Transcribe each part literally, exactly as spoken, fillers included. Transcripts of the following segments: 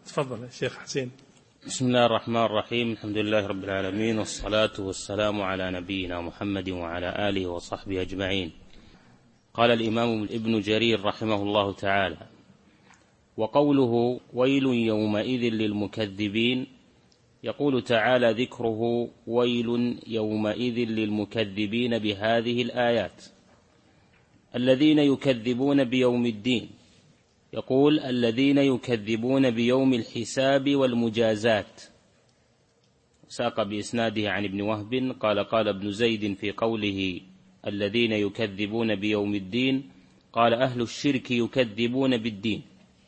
تفضل يا شيخ حسين. بسم الله الرحمن الرحيم. الحمد لله رب العالمين، والصلاة والسلام على نبينا محمد وعلى آله وصحبه أجمعين. قال الإمام ابن جرير رحمه الله تعالى: وقوله ويل يومئذ للمكذبين، يقول تعالى ذكره ويل يومئذ للمكذبين بهذه الآيات الذين يكذبون بيوم الدين. يقول الذين يكذبون بيوم الحساب والمجازات. ساق بإسناده عن ابن وهب قال قال ابن زيد في قوله الذين يكذبون بيوم الدين، قال أهل الشرك يكذبون بالدين.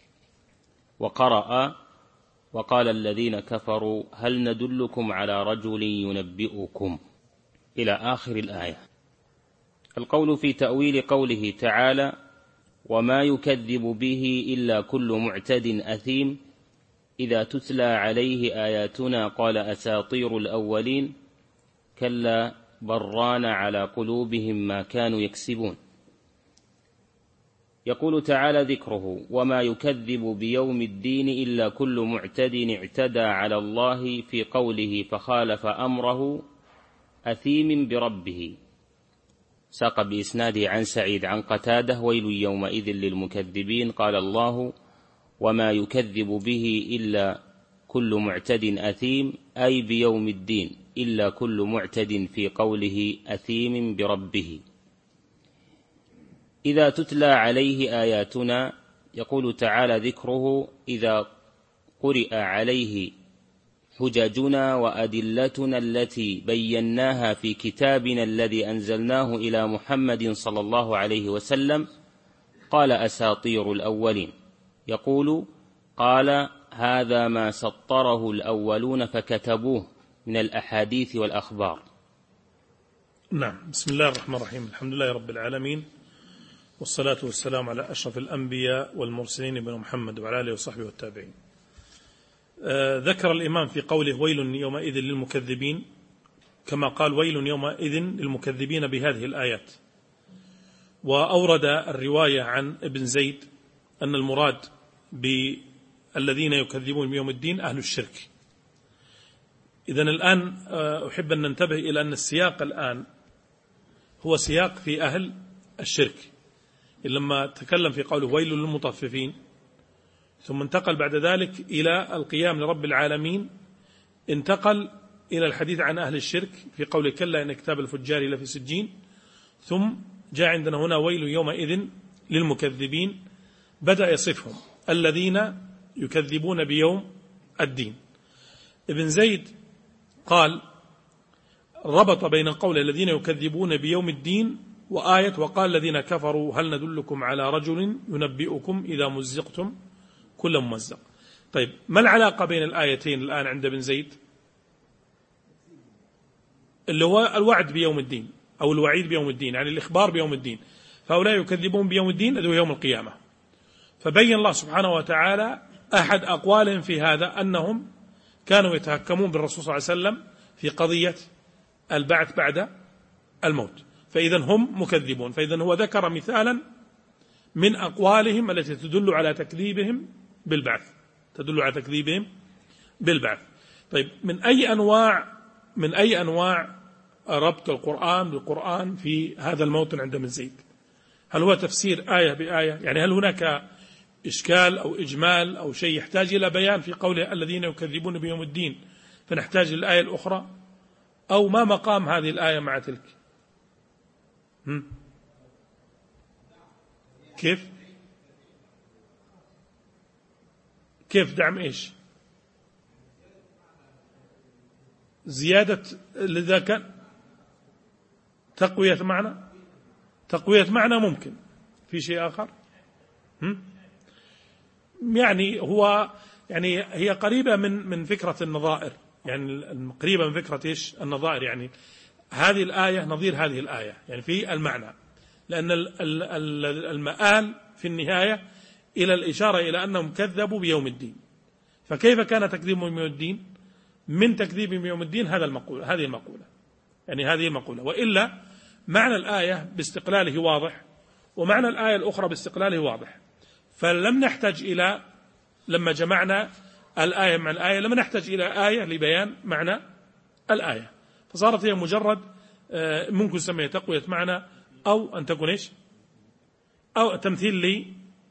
وقرأ وقال الذين كفروا هل ندلكم على رجل ينبئكم إلى آخر الآية. القول في تأويل قوله تعالى وما يكذب به إلا كل معتد أثيم إذا تتلى عليه آياتنا قال أساطير الأولين كلا بران على قلوبهم ما كانوا يكسبون. يقول تعالى ذكره وما يكذب بيوم الدين إلا كل معتد اعتدى على الله في قوله فخالف أمره أثيم بربه. ساق بإسناده عن سعيد عن قتاده ويل يومئذ للمكذبين، قال الله وما يكذب به إلا كل معتد أثيم أي بيوم الدين إلا كل معتد في قوله أثيم بربه. إذا تتلى عليه آياتنا، يقول تعالى ذكره إذا قرئ عليه حججنا وأدلتنا التي بيناها في كتابنا الذي أنزلناه إلى محمد صلى الله عليه وسلم قال أساطير الأولين. يقول قال هذا ما سطره الأولون فكتبوه من الأحاديث والأخبار. نعم. بسم الله الرحمن الرحيم. الحمد لله رب العالمين، والصلاة والسلام على أشرف الأنبياء والمرسلين ابن محمد وعلى آله وصحبه والتابعين. آه ذكر الإمام في قوله ويل يومئذ للمكذبين كما قال ويل يومئذ للمكذبين بهذه الآيات. وأورد الرواية عن ابن زيد أن المراد بالذين يكذبون بيوم الدين أهل الشرك. إذن الآن آه أحب أن ننتبه إلى أن السياق الآن هو سياق في أهل الشرك. لما تكلم في قوله ويل للمطففين ثم انتقل بعد ذلك إلى القيام لرب العالمين، انتقل إلى الحديث عن أهل الشرك في قوله كلا إن كتاب الفجار لفي سجين، ثم جاء عندنا هنا ويل يومئذ للمكذبين، بدأ يصفهم الذين يكذبون بيوم الدين. ابن زيد قال ربط بين قول الذين يكذبون بيوم الدين وآية وقال الذين كفروا هل ندلكم على رجل ينبئكم إذا مزقتم كل ممزق. طيب ما العلاقة بين الآيتين الآن عند ابن زيد؟ اللي هو الوعد بيوم الدين أو الوعيد بيوم الدين، يعني الإخبار بيوم الدين. فهؤلاء يكذبون بيوم الدين أدو يوم القيامة. فبين الله سبحانه وتعالى أحد أقوالهم في هذا أنهم كانوا يتهكمون بالرسول صلى الله عليه وسلم في قضية البعث بعد الموت، فإذا هم مكذبون. فإذا هو ذكر مثالا من أقوالهم التي تدل على تكذيبهم بالبعث، تدل على تكذيبهم بالبعث. طيب من أي أنواع من أي أنواع ربط القرآن بالقرآن في هذا الموطن عند ابن زيد؟ هل هو تفسير آية بآية؟ يعني هل هناك إشكال أو إجمال أو شيء يحتاج إلى بيان في قوله الذين يكذبون بيوم الدين فنحتاج للآية الأخرى، أو ما مقام هذه الآية مع تلك؟ هم؟ كيف كيف دعم إيش؟ زيادة لذا كان تقوية معنى تقوية معنى ممكن. في شيء آخر؟ هم؟ يعني هو يعني هي قريبة من من فكرة النظائر، يعني قريبة من فكرة إيش النظائر. يعني هذه الآية نظير هذه الآية يعني في المعنى، لأن المآل في النهاية إلى الإشارة إلى أنهم كذبوا بيوم الدين. فكيف كان تكذيبهم بيوم الدين؟ من تكذيبهم بيوم الدين هذا المقولة هذه المقولة يعني هذه المقولة. وإلا معنى الآية باستقلاله واضح، ومعنى الآية الأخرى باستقلاله واضح. فلم نحتاج إلى لما جمعنا الآية مع الآية لما نحتاج إلى آية لبيان معنى الآية، فصارت هي مجرد ممكن نسميها تقوية معنى أو أن تكون إيش أو تمثيل لي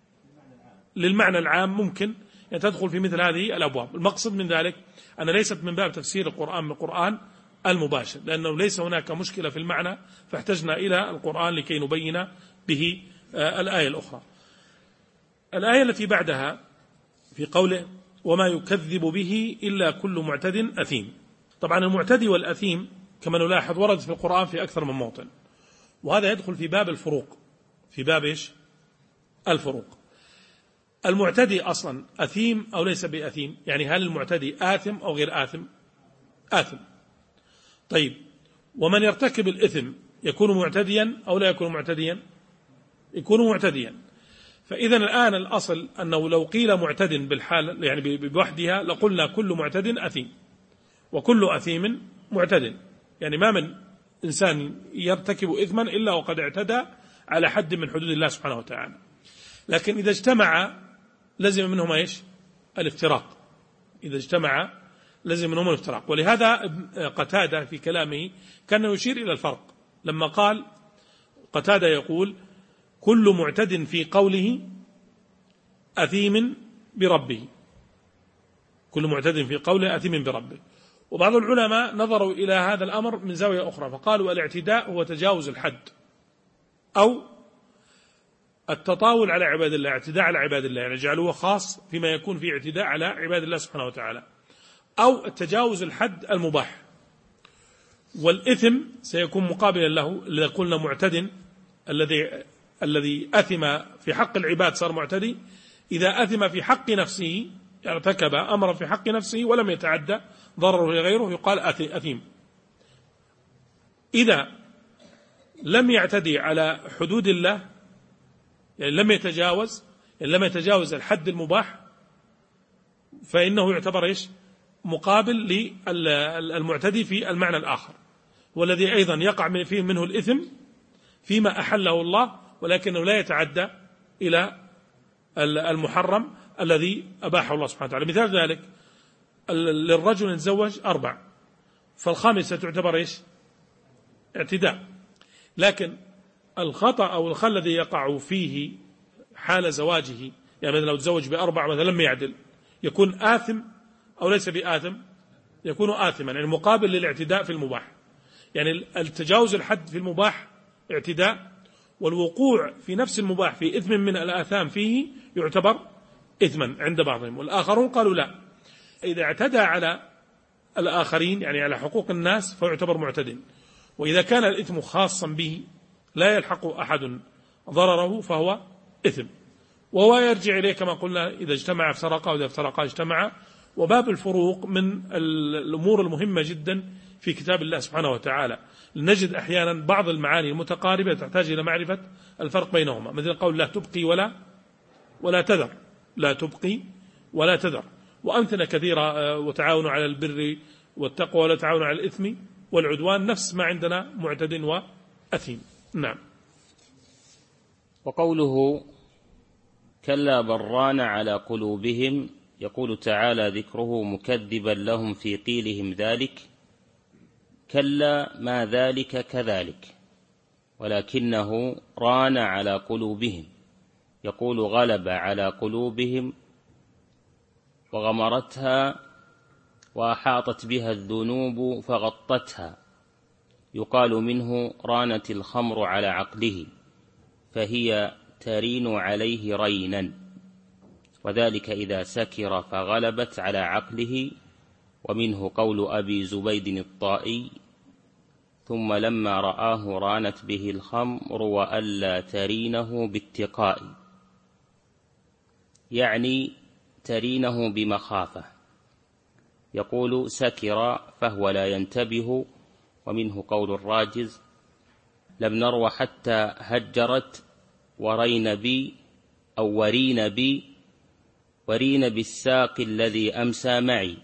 للمعنى العام، ممكن يعني تدخل في مثل هذه الأبواب. المقصد من ذلك أن ليست من باب تفسير القرآن بالقرآن المباشر، لأنه ليس هناك مشكلة في المعنى فاحتجنا إلى القرآن لكي نبين به الآية الأخرى. الآية التي بعدها في قوله وما يكذب به إلا كل معتد أثيم. طبعا المعتدي والأثيم كما نلاحظ ورد في القرآن في أكثر من موطن، وهذا يدخل في باب الفروق، في باب إيش الفروق. المعتدي أصلا أثيم أو ليس بأثيم، يعني هل المعتدي آثم أو غير آثم؟ آثم. طيب ومن يرتكب الإثم يكون معتديا أو لا يكون معتديا؟ يكون معتديا. فإذا الآن الأصل أنه لو قيل معتد بالحال يعني بوحدها لقلنا كل معتد أثيم، وكل أثيم معتد، يعني ما من إنسان يرتكب إثما إلا وقد اعتدى على حد من حدود الله سبحانه وتعالى. لكن إذا اجتمع لزم منهما إيش الافتراق، إذا اجتمع لزم منهما الافتراق. ولهذا قتادة في كلامه كان يشير إلى الفرق لما قال قتادة يقول كل معتد في قوله أثيم بربه، كل معتد في قوله أثيم بربه. وبعض العلماء نظروا إلى هذا الأمر من زاوية أخرى فقالوا الاعتداء هو تجاوز الحد أو التطاول على عباد الله، اعتداء على عباد الله، يعني جعلوه خاص فيما يكون فيه اعتداء على عباد الله سبحانه وتعالى، أو التجاوز الحد المباح. والإثم سيكون مقابلا له، الذي قلنا معتد الذي الذي أثم في حق العباد صار معتدي، إذا أثم في حق نفسه ارتكب أمرا في حق نفسه ولم يتعدى ضرره لغيره يقال أثيم. إذا لم يعتدي على حدود الله يعني لم يتجاوز يعني لم يتجاوز الحد المباح فإنه يعتبر إيش مقابل للمعتدي في المعنى الآخر، والذي أيضا يقع فيه منه الإثم فيما أحله الله ولكنه لا يتعدى إلى المحرم الذي أباحه الله سبحانه وتعالى. مثال ذلك للرجل يتزوج أربع فالخامسة تعتبر إيش اعتداء، لكن الخطأ أو الخل الذي يقع فيه حال زواجه، يعني مثلا لو تزوج بأربع مثلا لم يعدل يكون آثم أو ليس بآثم؟ يكون آثما، يعني مقابل للاعتداء في المباح. يعني التجاوز الحد في المباح اعتداء، والوقوع في نفس المباح في إثم من الآثام فيه يعتبر إثما عند بعضهم. والآخرون قالوا لا، إذا اعتدى على الآخرين يعني على حقوق الناس فيعتبر معتد، وإذا كان الإثم خاصا به لا يلحق أحد ضرره فهو إثم. وهو يرجع إليه كما قلنا إذا اجتمع افترقا وإذا افترقا اجتمع. وباب الفروق من الأمور المهمة جدا في كتاب الله سبحانه وتعالى، نجد أحيانا بعض المعاني المتقاربة تحتاج إلى معرفة الفرق بينهما، مثل قول لا تبقي ولا ولا تذر، لا تبقي ولا تذر، وأمثلة كثيرة، وتعاونوا على البر والتقوى ولا تعاونوا على الإثم والعدوان، نفس ما عندنا معتد وأثيم. نعم. وقوله كلا بران على قلوبهم، يقول تعالى ذكره مكذبا لهم في قيلهم ذلك، كلا ما ذلك كذلك ولكنه ران على قلوبهم، يقول غلب على قلوبهم وغمرتها وأحاطت بها الذنوب فغطتها، يقال منه رانت الخمر على عقله فهي ترين عليه رينا، وذلك إذا سكر فغلبت على عقله. ومنه قول أبي زبيد الطائي ثم لما رآه رانت به الخمر وألا ترينه باتقاء، يعني ترينه بمخافة. يقول سكر فهو لا ينتبه. ومنه قول الراجز لم نروى حتى هجرت ورين بي أو ورين بي ورين بالساق الذي أمسى معي.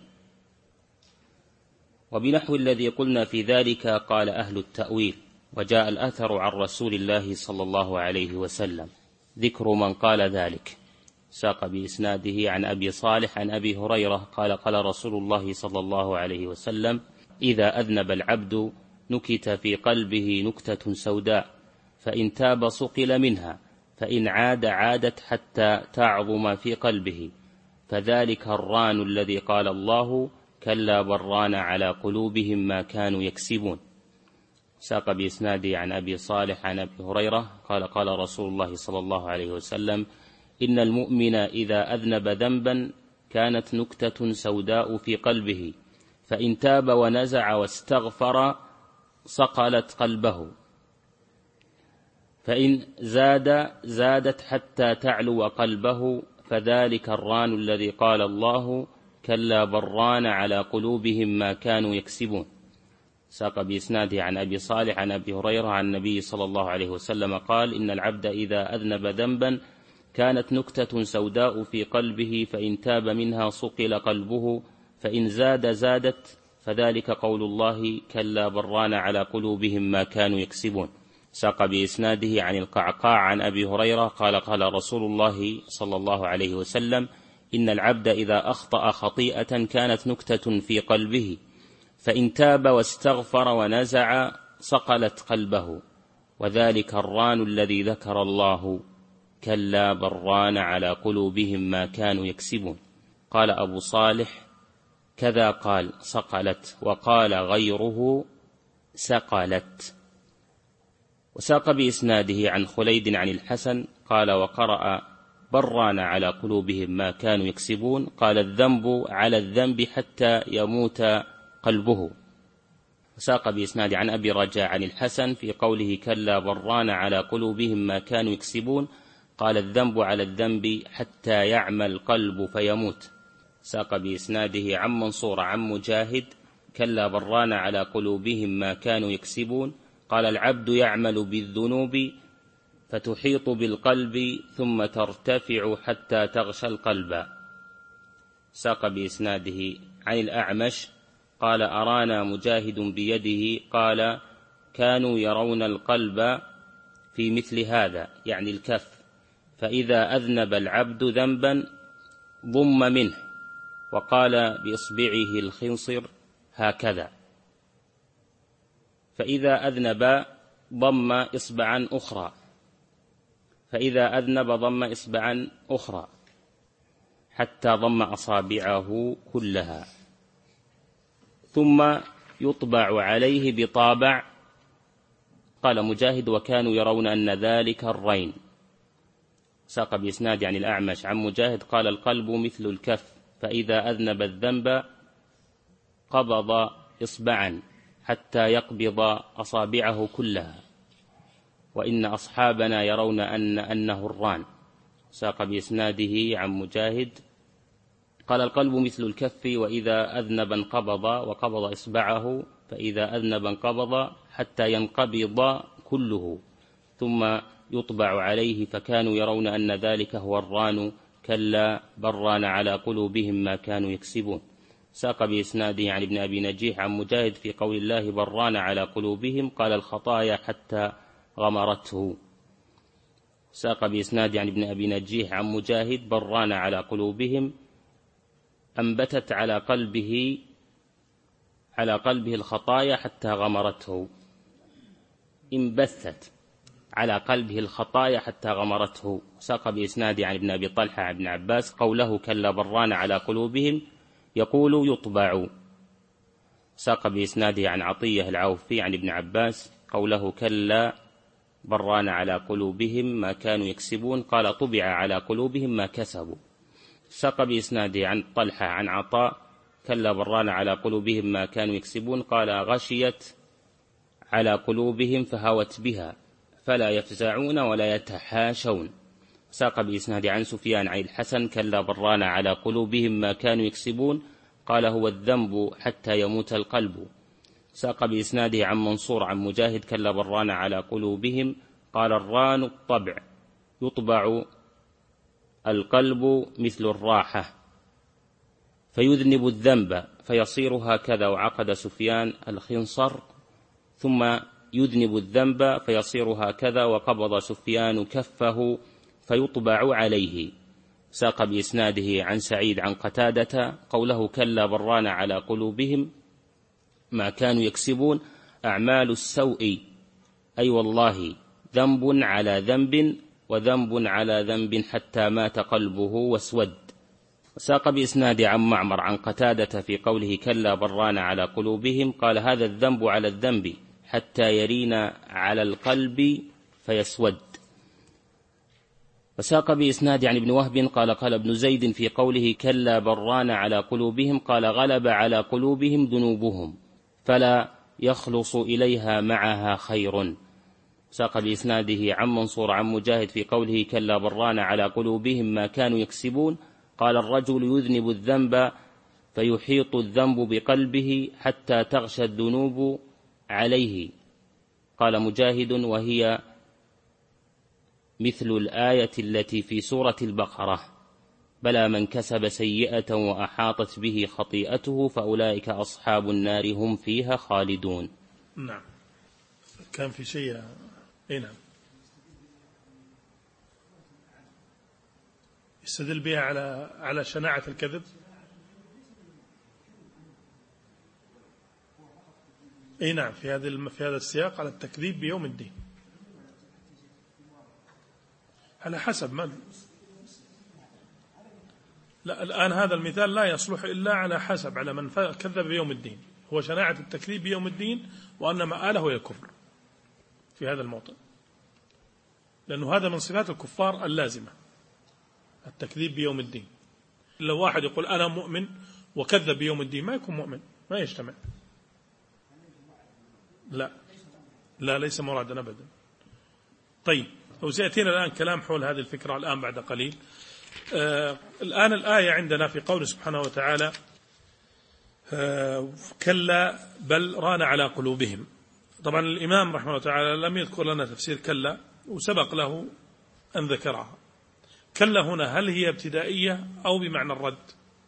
وبنحو الذي قلنا في ذلك قال أهل التأويل. وجاء الأثر عن رسول الله صلى الله عليه وسلم ذكر من قال ذلك، ساق بإسناده عن أبي صالح عن أبي هريرة قال قال رسول الله صلى الله عليه وسلم: إذا أذنب العبد نكت في قلبه نكتة سوداء، فإن تاب صقل منها، فإن عاد عادت حتى تعظم في قلبه، فذلك الران الذي قال الله: كلا بران على قلوبهم ما كانوا يكسبون. ساق بإسناده عن أبي صالح عن أبي هريرة قال قال رسول الله صلى الله عليه وسلم: إن المؤمن إذا أذنب ذنبا كانت نكتة سوداء في قلبه، فإن تاب ونزع واستغفر صقلت قلبه، فإن زاد زادت حتى تعلو قلبه، فذلك الران الذي قال الله: كلا بران على قلوبهم ما كانوا يكسبون. ساق بإسناده عن أبي صالح عن أبي هريرة عن النبي صلى الله عليه وسلم قال: إن العبد إذا أذنب ذنبا كانت نكتة سوداء في قلبه، فإن تاب منها صقل قلبه، فإن زاد زادت، فذلك قول الله: كلا بران على قلوبهم ما كانوا يكسبون. ساق بإسناده عن القعقاع عن أبي هريرة قال قال رسول الله صلى الله عليه وسلم: إن العبد إذا أخطأ خطيئة كانت نكتة في قلبه، فإن تاب واستغفر ونزع صقلت قلبه، وذلك الران الذي ذكر الله: كلا بران على قلوبهم ما كانوا يكسبون. قال أبو صالح: كذا قال صقلت، وقال غيره سقلت. وساق بإسناده عن خليد عن الحسن قال: وقرأ بران على قلوبهم ما كانوا يكسبون، قال: الذنب على الذنب حتى يموت قلبه. وساق بإسناده عن أبي رجاء عن الحسن في قوله: كلا بران على قلوبهم ما كانوا يكسبون، قال: الذنب على الذنب حتى يعمى القلب فيموت. ساق بإسناده عن منصور عن مجاهد: كلا بران على قلوبهم ما كانوا يكسبون، قال: العبد يعمل بالذنوب فتحيط بالقلب ثم ترتفع حتى تغشى القلب. ساق بإسناده عن الأعمش قال: أرانا مجاهد بيده، قال: كانوا يرون القلب في مثل هذا، يعني الكف، فإذا أذنب العبد ذنبا ضم منه، وقال بإصبعه الخنصر هكذا، فإذا أذنب ضم إصبعا أخرى، فإذا أذنب ضم إصبعا أخرى حتى ضم أصابعه كلها، ثم يطبع عليه بطابع. قال مجاهد: وكانوا يرون أن ذلك الرين. ساق بإسناد عن الأعمش عن مجاهد قال: القلب مثل الكف، فإذا أذنب الذنب قبض إصبعا حتى يقبض أصابعه كلها، وإن أصحابنا يرون أن أنه الران. ساق بإسناده عن مجاهد قال: القلب مثل الكف، وإذا أذنب انقبض، وقبض إصبعه، فإذا أذنب انقبض حتى ينقبض كله ثم يطبع عليه، فكانوا يرون أن ذلك هو الران، كلا بران على قلوبهم ما كانوا يكسبون. ساق بإسناده عن ابن أبي نجيح عن مجاهد في قول الله: بران على قلوبهم، قال: الخطايا حتى غمرته. ساق بإسناده عن ابن أبي نجيح عن مجاهد: بران على قلوبهم، أنبتت على قلبه على قلبه الخطايا حتى غمرته، انبثت على قلبه الخطايا حتى غمرته. ساق بإسناده عن ابن أبي طلحة عن ابن عباس قوله: كلا بران على قلوبهم، يقول يطبع. ساق بإسناده عن عطية العوفي عن ابن عباس قوله: كلا بران على قلوبهم ما كانوا يكسبون، قال: طبع على قلوبهم ما كسبوا. ساق بإسناده عن طلحة عن عطاء: كلا بران على قلوبهم ما كانوا يكسبون، قال: غشيت على قلوبهم فهوت بها، فلا يفزعون ولا يتحاشون. ساق بإسناده عن سفيان عن الحسن: كلا بران على قلوبهم ما كانوا يكسبون، قال: هو الذنب حتى يموت القلب. ساق بإسناده عن منصور عن مجاهد: كلا بران على قلوبهم، قال: الران الطبع، يطبع القلب مثل الراحة، فيذنب الذنب فيصير هكذا. وعقد سفيان الخنصر ثم يذنب الذنب فيصير هكذا، وقبض سفيان كفه فيطبع عليه، ساق بإسناده عن سعيد عن قتادة قوله كلا بران على قلوبهم ما كانوا يكسبون أعمال السوء أي والله ذنب على ذنب وذنب على ذنب حتى مات قلبه واسود. وساق بإسناد عن معمر عن قتادة في قوله كلا بران على قلوبهم قال هذا الذنب على الذنب حتى يرين على القلب فيسود. وساق بإسناد عن ابن وهب قال قال ابن زيد في قوله كلا بران على قلوبهم قال غلب على قلوبهم ذنوبهم فلا يخلص إليها معها خير. ساق بإسناده عن منصور عن مجاهد في قوله كلا بران على قلوبهم ما كانوا يكسبون قال الرجل يذنب الذنب فيحيط الذنب بقلبه حتى تغشى الذنوب عليه. قال مجاهد وهي مثل الآية التي في سورة البقرة بلى من كسب سيئة وأحاطت به خطيئته فأولئك أصحاب النار هم فيها خالدون. نعم. كان في شيء اي نعم يستدل بها على على شناعة الكذب. اي نعم في هذا في هذا السياق على التكذيب بيوم الدين على حسب من. لا الآن هذا المثال لا يصلح إلا على حسب على من كذب بيوم الدين هو شناعة التكذيب بيوم الدين وأن مآله هي الكفر في هذا الموطن لأنه هذا من صفات الكفار اللازمة التكذيب بيوم الدين. لو واحد يقول أنا مؤمن وكذب بيوم الدين ما يكون مؤمن ما يجتمع. لا لا ليس مرادا أبدا. طيب وسيأتينا الآن كلام حول هذه الفكرة الآن بعد قليل. آه الآن الآية عندنا في قول سبحانه وتعالى آه كلا بل ران على قلوبهم. طبعا الإمام رحمه الله تعالى لم يذكر لنا تفسير كلا وسبق له أن ذكرها. كلا هنا هل هي ابتدائية أو بمعنى الرد؟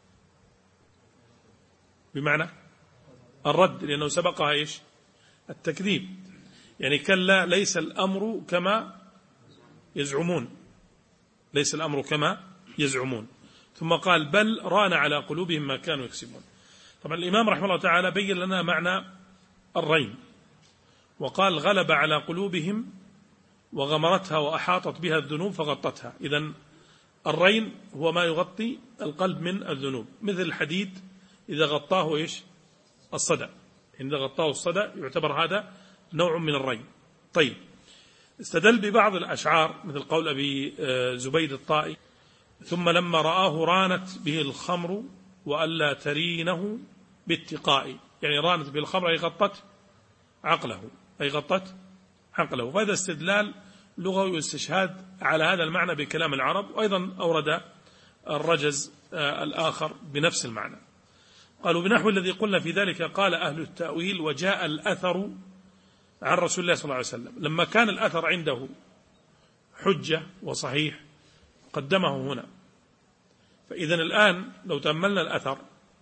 بمعنى الرد لأنه سبقها إيش التكذيب. يعني كلا ليس الأمر كما يزعمون ليس الأمر كما يزعمون. ثم قال بل ران على قلوبهم ما كانوا يكسبون. طبعا الإمام رحمه الله تعالى بين لنا معنى الرين وقال غلب على قلوبهم وغمرتها وأحاطت بها الذنوب فغطتها. إذن الرين هو ما يغطي القلب من الذنوب مثل الحديد إذا غطاه إيش الصدى إذا غطاه الصدى يعتبر هذا نوع من الرين. طيب استدل ببعض الأشعار مثل قول أبي زبيد الطائي ثم لما رآه رانت به الخمر وألا ترينه باتقاء. يعني رانت به الخمر أي غطت عقله أي غطت عقله. وهذا استدلال لغوي واستشهاد على هذا المعنى بكلام العرب. وأيضا أورد الرجز الآخر بنفس المعنى قالوا بنحو الذي قلنا في ذلك. قال أهل التأويل وجاء الأثر عن رسول الله صلى الله عليه وسلم لما كان الأثر عنده حجة وصحيح قدمه هنا. فإذن الآن لو تأملنا الأثر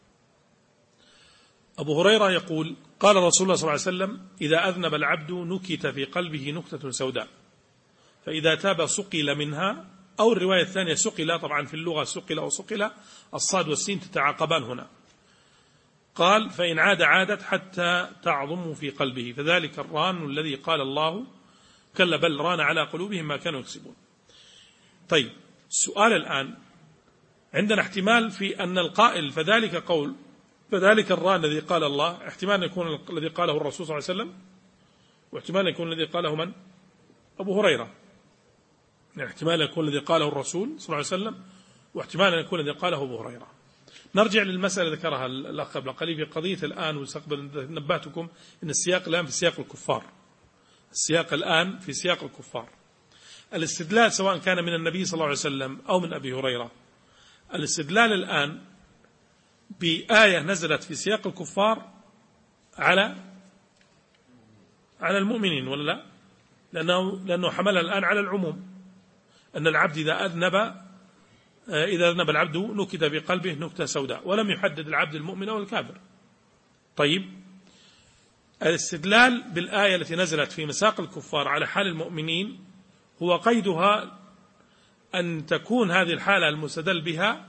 أبو هريرة يقول قال رسول الله صلى الله عليه وسلم إذا أذنب العبد نكت في قلبه نكتة سوداء فإذا تاب سقل منها. أو الرواية الثانية سقل. طبعا في اللغة سقل وسقل الصاد والسين تتعاقبان هنا. قال فإن عاد عادت حتى تعظم في قلبه فذلك الران الذي قال الله كلا بل ران على قلوبهم ما كانوا يكسبون. طيب السؤال الآن عندنا احتمال في أن القائل فذلك قول فذلك الران الذي قال الله احتمال يكون الذي قاله الرسول صلى الله عليه وسلم واحتمال يكون الذي قاله من أبو هريرة. يعني احتمال يكون الذي قاله الرسول صلى الله عليه وسلم واحتمال يكون الذي قاله أبو هريرة. نرجع للمسألة ذكرها الأخ قبل قليل في قضية الآن واستقبل نبهتكم أن السياق الآن في سياق الكفار. السياق الآن في سياق الكفار. الاستدلال سواء كان من النبي صلى الله عليه وسلم أو من أبي هريرة الاستدلال الآن بآية نزلت في سياق الكفار على على المؤمنين ولا لا؟ لأنه لأنه حملها الآن على العموم أن العبد إذا أذنب إذا أذنب العبد نكت بقلبه نكتة سوداء ولم يحدد العبد المؤمن أو الكافر. طيب الاستدلال بالآية التي نزلت في مساق الكفار على حال المؤمنين هو قيدها أن تكون هذه الحالة المستدل بها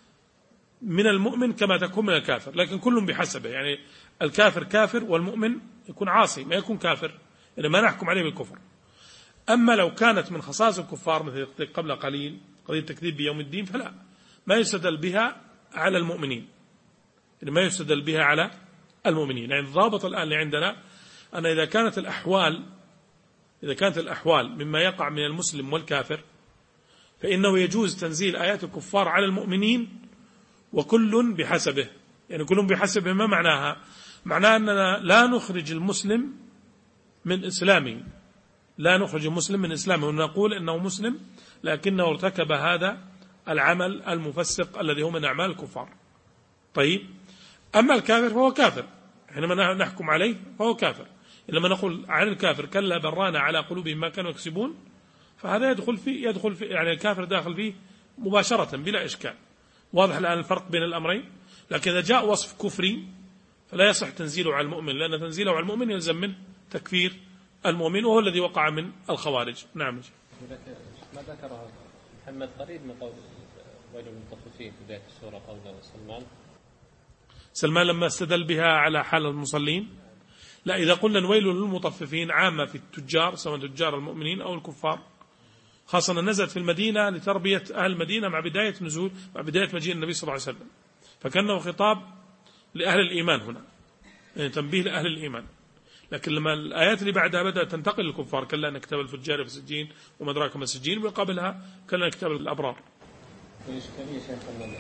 من المؤمن كما تكون من الكافر، لكن كل بحسبه. يعني الكافر كافر والمؤمن يكون عاصي، ما يكون كافر، يعني ما نحكم عليه بالكفر. أما لو كانت من خصائص الكفار مثل قبل قليل قضية التكذيب بيوم الدين فلا، ما يستدل بها على المؤمنين، يعني ما يستدل بها على المؤمنين. يعني الضابط الآن اللي عندنا أن إذا كانت الأحوال إذا كانت الأحوال مما يقع من المسلم والكافر فإنه يجوز تنزيل آيات الكفار على المؤمنين، وكل بحسبه. يعني كل بحسبه ما معناها؟ معناها أننا لا نخرج المسلم من إسلامه، لا نخرج المسلم من إسلامه ونقول إنه مسلم لكنه ارتكب هذا العمل المفسق الذي هو من أعمال الكفار. طيب، أما الكافر فهو كافر، حينما نحكم عليه فهو كافر. لما نقول عن الكافر كلا برانا على قلوبهم ما كانوا يكسبون، فهذا يدخل فيه يدخل فيه يعني الكافر داخل فيه مباشرة بلا إشكال. واضح الآن الفرق بين الأمرين. لكن إذا جاء وصف كفري فلا يصح تنزيله على المؤمن، لأن تنزيله على المؤمن يلزم منه تكفير المؤمن، وهو الذي وقع من الخوارج. نعم. ما ذكره محمد قريب من قول ويل للمطففين في بداية السورة، قول سلمان سلمان لما استدل بها على حال المصلين. لا، إذا قلنا ويل للمطففين عامة في التجار، سواء تجار المؤمنين أو الكفار، خاصة نزلت في المدينة لتربية أهل المدينة مع بداية نزول مع بداية مجيء النبي صلى الله عليه وسلم، فكانه خطاب لأهل الإيمان هنا، يعني تنبيه لأهل الإيمان. لكن لما الآيات اللي بعدها بدأت تنتقل للكفار، كلا نكتب الفجار في سجين وما أدراك ما السجين، وقبلها كلا نكتب الأبرار. ويشكلي شيخ أن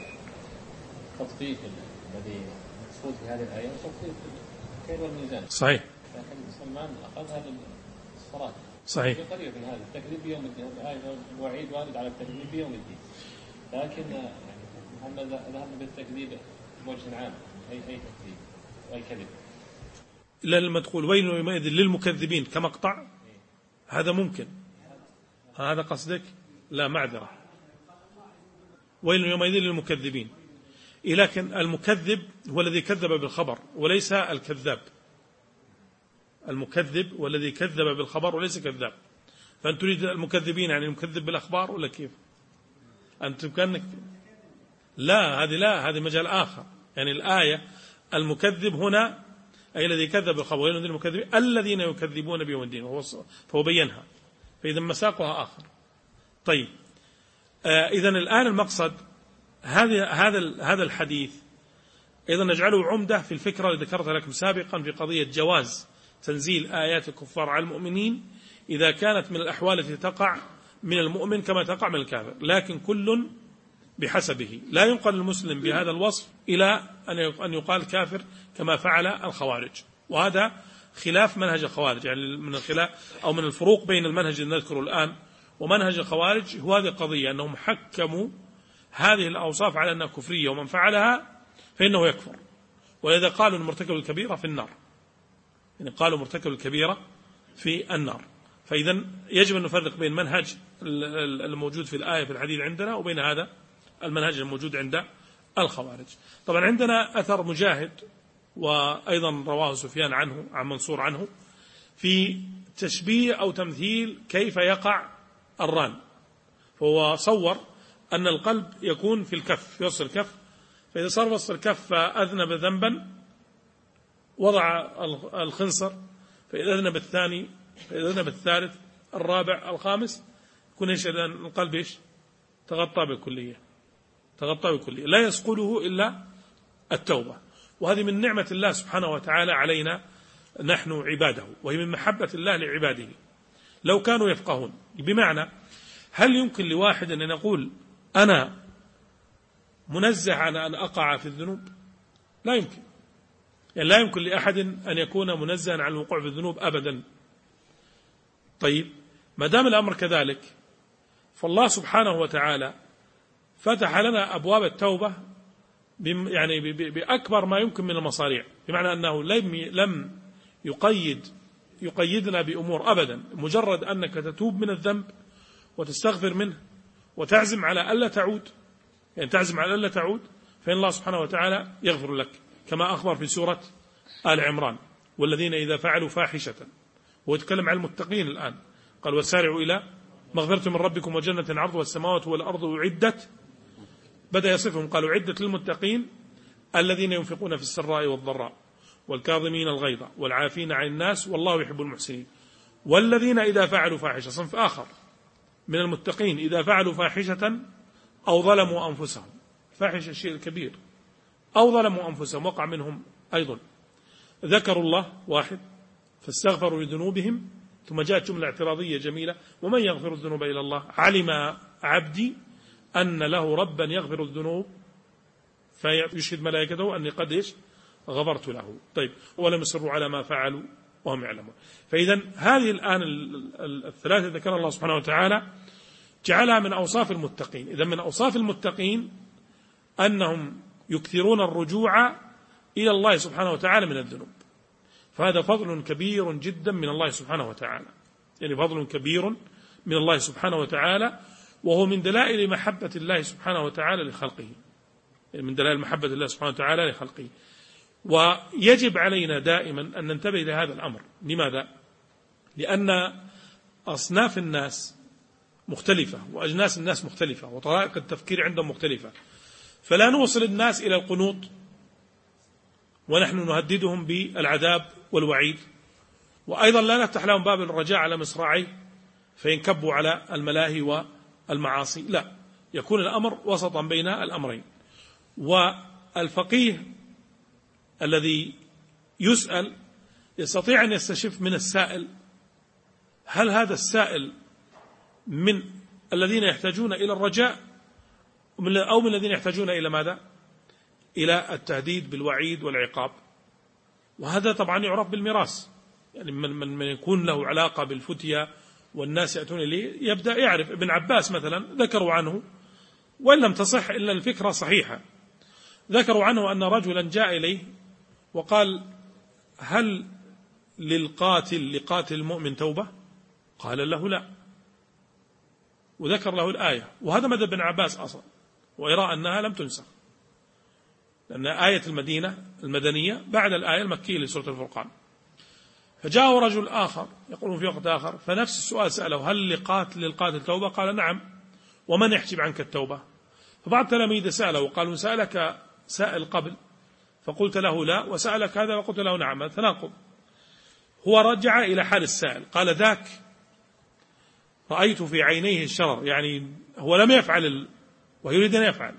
التطبيق الذي مقصود في هذه الآية تطبيق الكيل والميزان. صحيح. لكن سلمان أخذها للصلاة. صحيح. قريب من هذا التكذيب بيوم الدين، الآية الوعيد وارد على التكذيب بيوم الدين، لكن يعني محمد ذهبنا بالتكذيب بوجه عام، أي أي تكذيب وأي كذب. إلا لما تقول ويل يومئذ للمكذبين كمقطع، هذا ممكن، هذا قصدك؟ لا، معذرة. ويل يومئذ للمكذبين، لكن المكذب هو الذي كذب بالخبر وليس الكذاب. المكذب والذي كذب بالخبر وليس كذاب. فأنت تريد المكذبين يعني المكذب بالأخبار ولا كيف؟ أنت كأنك لا، هذه لا، هذه مجال آخر. يعني الآية المكذب هنا أي الذي كذب بالخبر، ويل للمكذبين الذين يكذبون بيوم الدين، وهو فهو بينها، فإذا مساقها آخر. طيب، آه إذن الآن المقصد هذا هذا هذا الحديث أيضا نجعله عمدة في الفكرة اللي ذكرتها لكم سابقا في قضية جواز تنزيل آيات الكفار على المؤمنين إذا كانت من الأحوال التي تقع من المؤمن كما تقع من الكافر، لكن كل بحسبه. لا ينقل المسلم بهذا الوصف إلى أن يقال كافر كما فعل الخوارج، وهذا خلاف منهج الخوارج. يعني من الخلاف أو من الفروق بين المنهج الذي نذكره الآن ومنهج الخوارج هو هذه القضية، أنهم حكموا هذه الأوصاف على أنها كفرية، ومن فعلها فإنه يكفر. وإذا قالوا مرتكب الكبيرة في النار، يعني قالوا مرتكب الكبيرة في النار. فإذا يجب أن نفرق بين منهج الموجود في الآية في الحديث عندنا وبين هذا المنهج الموجود عند الخوارج. طبعا عندنا أثر مجاهد وأيضا رواه سفيان عنه عن منصور عنه في تشبيه أو تمثيل كيف يقع الران. فهو صور أن القلب يكون في الكف، في وسط الكف، فإذا صار وسط الكف فأذنب ذنبا وضع الخنصر، فإذا أذنب الثاني، فإذا أذنب الثالث، الرابع، الخامس، يكون إيش القلب إيش تغطى بالكلية، تغطى بالكلية، لا يسقله إلا التوبة. وهذه من نعمة الله سبحانه وتعالى علينا نحن عباده، وهي من محبة الله لعباده لو كانوا يفقهون. بمعنى هل يمكن لواحد أن يقول أنا منزه عن أن أقع في الذنوب؟ لا يمكن. يعني لا يمكن لأحد أن يكون منزها عن الوقوع في الذنوب أبدا. طيب، ما دام الأمر كذلك فالله سبحانه وتعالى فتح لنا أبواب التوبة يعني بأكبر ما يمكن من المصاريع، بمعنى أنه لم يقيد يقيدنا بأمور أبدا. مجرد أنك تتوب من الذنب وتستغفر منه وتعزم على ألا تعود، يعني تعزم على ألا تعود، فإن الله سبحانه وتعالى يغفر لك، كما أخبر في سورة آل عمران: والذين إذا فعلوا فاحشة، ويتكلم عن المتقين الآن، قال: وسارعوا إلى مغفرة من ربكم وجنة عرضها السماوات والأرض أعدت، بدأ يصفهم قالوا أعدت للمتقين الذين ينفقون في السراء والضراء والكاظمين الغيظ والعافين عن الناس والله يحب المحسنين، والذين إذا فعلوا فاحشة، صنف آخر من المتقين، إذا فعلوا فاحشة أو ظلموا أنفسهم، فاحشة الشيء الكبير، أو ظلموا أنفسهم وقع منهم أيضا، ذكروا الله واحد فاستغفروا لذنوبهم، ثم جاءت جملة اعتراضية جميلة: ومن يغفر الذنوب إلى الله، علم عبدي أن له ربا يغفر الذنوب فيشهد ملائكته أني قد إيش غفرت له. طيب، ولم يصروا على ما فعلوا وهم يعلمون. فإذا هذه الآن الثلاثة ذكر الله سبحانه وتعالى جعلها من أوصاف المتقين. إذا من أوصاف المتقين أنهم يكثرون الرجوع إلى الله سبحانه وتعالى من الذنوب، فهذا فضل كبير جدا من الله سبحانه وتعالى، يعني فضل كبير من الله سبحانه وتعالى، وهو من دلائل محبة الله سبحانه وتعالى لخلقه، يعني من دلائل محبة الله سبحانه وتعالى لخلقه. ويجب علينا دائما أن ننتبه لهذا الأمر. لماذا؟ لأن أصناف الناس مختلفة، وأجناس الناس مختلفة، وطرائق التفكير عندهم مختلفة، فلا نوصل الناس إلى القنوط ونحن نهددهم بالعذاب والوعيد، وأيضا لا نفتح لهم باب الرجاء على مصراعيه فينكبوا على الملاهي والمعاصي، لا، يكون الأمر وسطا بين الأمرين. والفقيه الذي يسأل يستطيع أن يستشف من السائل هل هذا السائل من الذين يحتاجون إلى الرجاء أو من الذين يحتاجون إلى ماذا؟ إلى التهديد بالوعيد والعقاب. وهذا طبعا يعرف بالميراث، يعني من, من, من يكون له علاقة بالفتية والناس يأتون إليه يبدأ يعرف. ابن عباس مثلا ذكروا عنه، وإن لم تصح إلا الفكرة صحيحة، ذكروا عنه أن رجلا جاء إليه وقال: هل للقاتل لقاتل المؤمن توبة؟ قال له لا، وذكر له الآية. وهذا مذهب ابن عباس أصلا، ويرى أنها لم تنسخ، لأن آية المدينة المدنية بعد الآية المكية لسورة الفرقان. فجاء رجل آخر يقولون في وقت آخر فنفس السؤال سأله: هل لقاتل للقاتل توبة؟ قال نعم، ومن يحجب عنك التوبة؟ فبعض التلاميذ سأله وقالوا: سألك سائل قبل فقلت له لا، وسألك هذا وقلت له نعم، تناقض. هو رجع إلى حال السائل، قال: ذاك رأيت في عينيه الشرر، يعني هو لم يفعل ويريد أن يفعل،